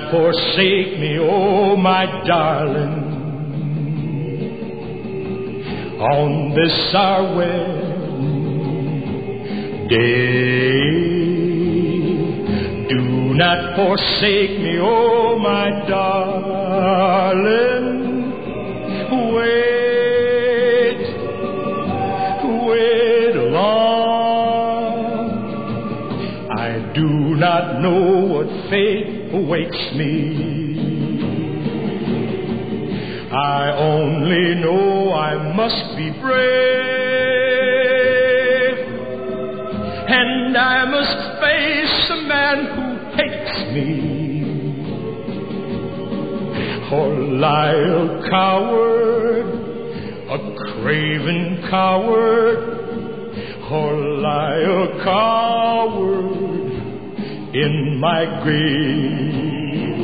forsake me, oh my darling, on this our wedding day. Do not forsake me, oh my darling. Wait long. I do not know what fate awaits me. I only know I must be brave, and I must face a man who hates me, or lie a coward, a craven coward, or lie a coward in my grave.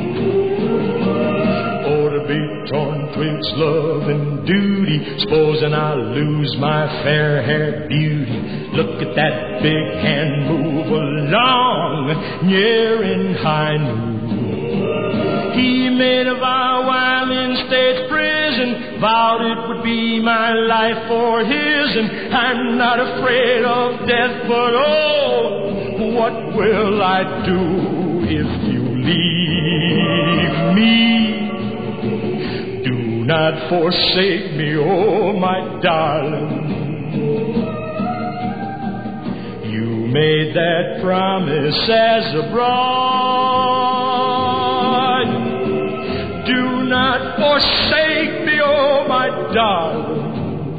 Oh, to be torn twixt love and duty, supposing I lose my fair-haired beauty. Look at that big hand move along, near in high noon. He made a vow while in state prison, vowed it would be my life for his, and I'm not afraid of death, but oh, what will I do if you leave me? Do not forsake me, oh my darling. You made that promise as a bride. Do not forsake me, oh my darling.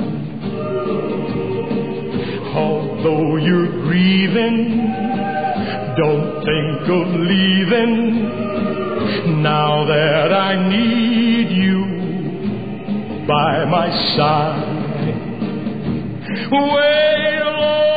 Although you're grieving, don't think of leaving, now that I need you by my side. Wait alone.